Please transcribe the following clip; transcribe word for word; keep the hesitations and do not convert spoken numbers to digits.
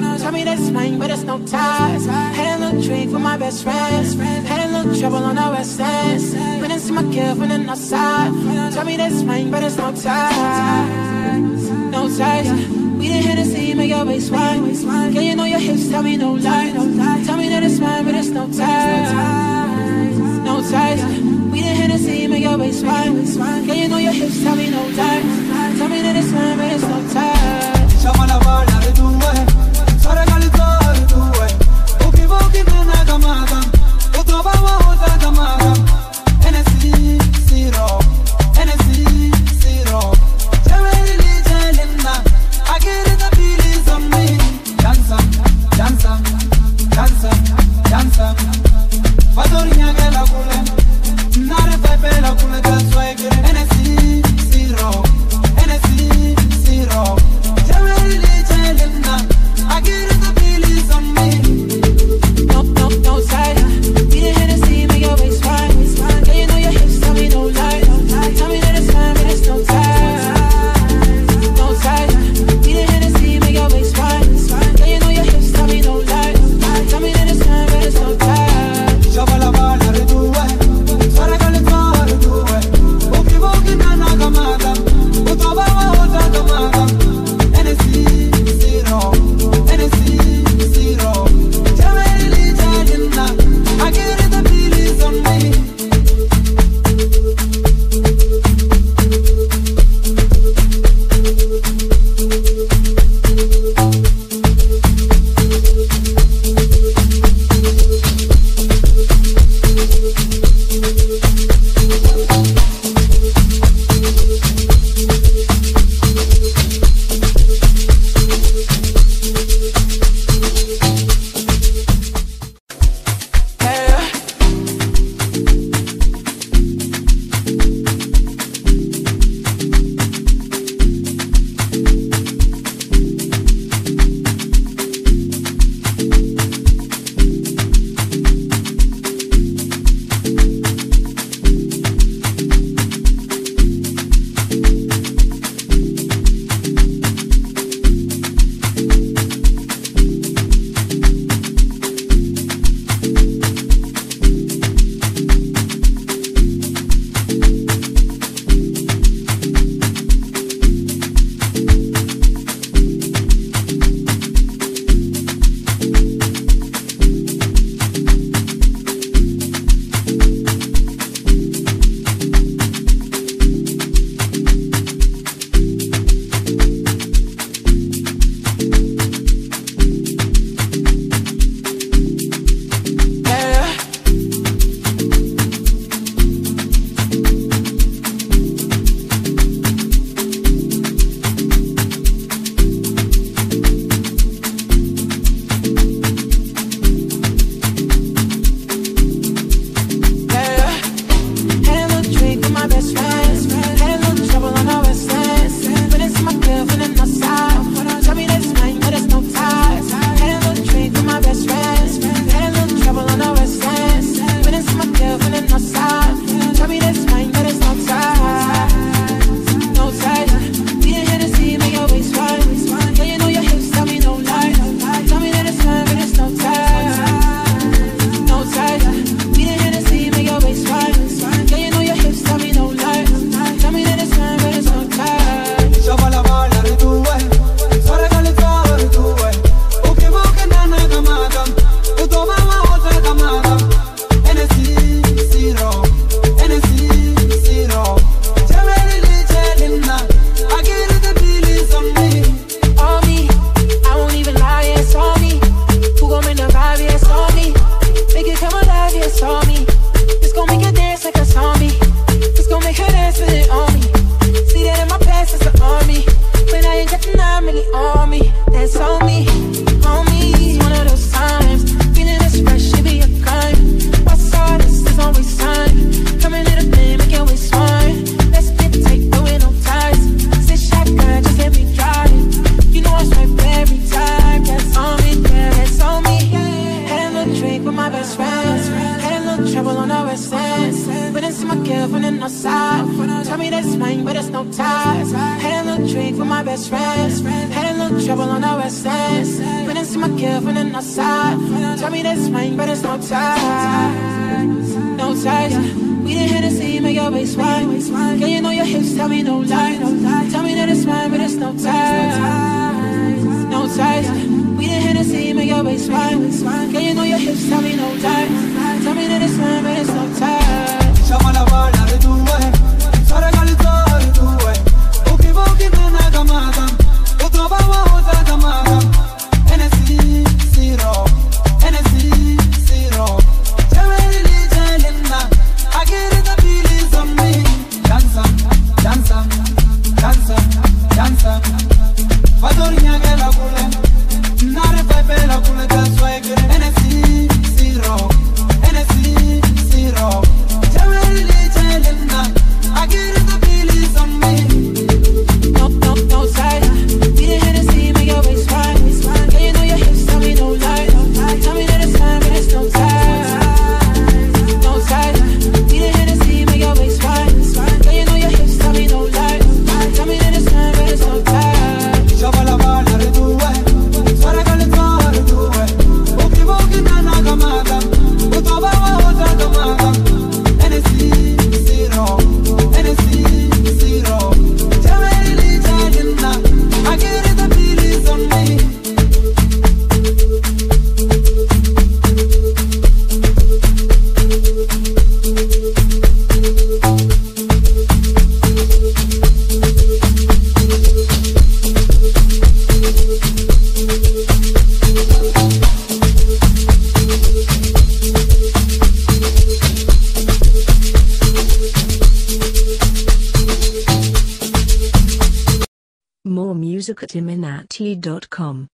Tell me that's mine, but it's no ties. Had a little drink with my best friends. Had a little trouble on the west end. Went and see my kid from the north side. Tell me that's mine, but it's no ties. No ties. We didn't hit the scene, make your waist wide. Girl, you know your hips, tell me no lie. Tell me that it's mine, but it's no ties. No ties. We didn't hit the scene, make your waist wide. Girl, you know your hips, tell me no lie. Tell me that it's mine, but it's no ties. Chama la bala de tu way, sara galito de tu way. Uki uki na gamada, utoba wa uta gamada. N S C zero, N S C zero. Jewelry jelinda, I get it the feelings on me. Dansa, dansa, dansa, dansa. Vadorinya gela kule, nare pepe la kule dansa ege. N S C zero, N S C zero. I get it, the feelings on me. No, no, no side. We didn't hit the scene, make your waist wide. Girl, you know your hips, tell me no lie. Tell me that it's fine, but it's no time. No side. We didn't hit the scene, make your waist wide. Girl, you know your hips, tell me no lie. Tell me that it's fine, but it's no time. Chama la bala de tu way, sara galito de tu way. Uki uki na na gamada, utoba wa uta gamada. N S C zero. I get it, the feelings on me. kill from the north side. Tell me that's mine, but it's no ties. Had a little drink with my best friends. Had a little trouble on the west end. Went and see my kill from the north side. Tell me that's mine, but it's no ties. No ties. We done had to see, make your waist wide. Girl, you know your hips, tell me no lie. Tell me that it's mine, but it's no ties. No ties. We done had to see, make your waist wide. Girl, you know your hips, tell me no lie. Tell me that it's mine, but it's no ties. Chama la bala de tu way, sara galito de tu way. Uki buki tena kamada, utoba wa uta kamada. N S C zero, N S C zero. Chaweli li jalinda, I get it the feelings on me. Dansa, dansa, dansa, dansa. Vadorinya gela kule, nare pepe la kule kaswa egere. N S C zero, N S C zero. I get it, the feelings on me. No, no, no side. We done had to see, make your waist wide. Girl, you know your hips, tell me no lie. Tell me that it's time, but it's no time. No side. We done had to see, make your waist wide. Girl, you know your hips, tell me no lie. Tell me that it's time, but it's no time. Shabala bala de tu way, sara galito de tu way. Uki buki tena kamada, utoba wa uta kamada. N S C zero. I get it, the feelings on me. More music at iminati dot com.